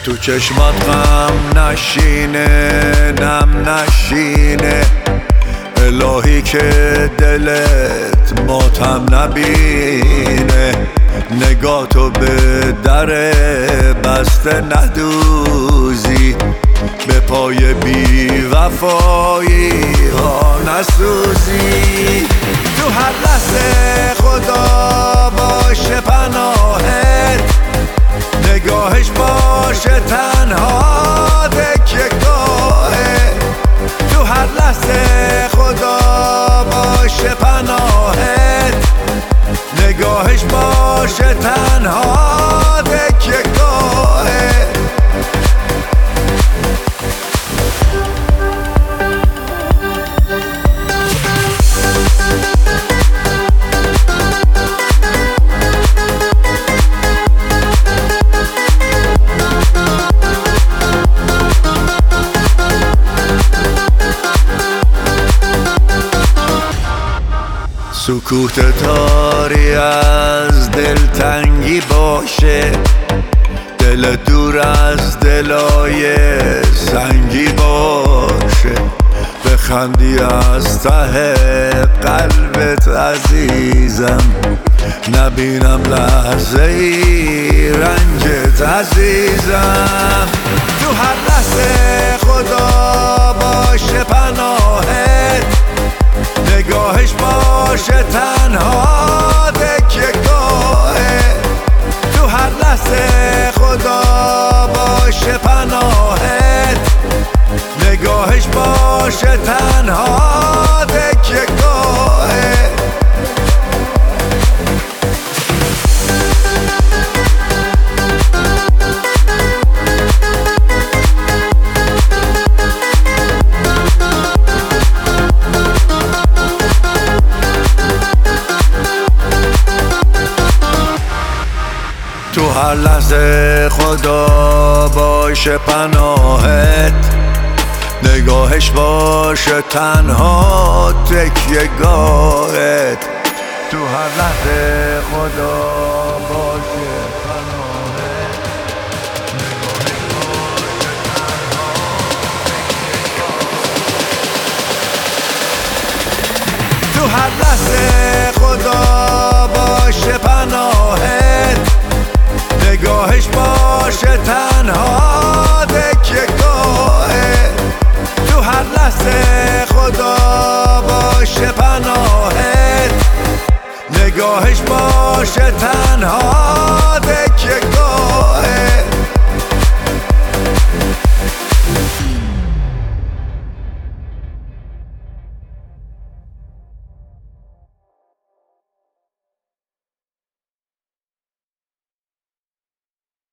تو چشمات غم نشینه، نم نشینه، الهی که دلت ماتم نبینه. نگاه تو به در بسته ندوزی، به پای بی وفایی ها نسوزی. تو هر لحظه خدا باشه پناهت، نگاهش باشه تنها تکیه‌گاهه. تو هر لحظه خدا باشه پناهت، نگاهش باشه تنها تکیه‌گاهه. سکوت تاری از دلتنگی باشه، دل دور از دلای سنگی باشه. بخندی از ته قلبت عزیزم، نبینم لحظه ای رنجت عزیزم. تو هر لحظه خدا باشه پناهت، نگاهش باشه تنها تکیه‌گاهه. تو هر لحظه خدا باشه پناهت، نگاهش باشه تنها تکیه‌گاهه. تو هر لحظه خدا باشه پناهت، نگاهش باشه تنها تکیه‌گاهت. تو هر لحظه خدا باشه پناهت، نگاهش باشه تنها تکیه‌گاهت. تو هر لحظه خدا باشه پناهت، نگاهش باشه تنها تکیه‌گاهه. تو هر لحظه خدا باشه پناهت، نگاهش باشه تنها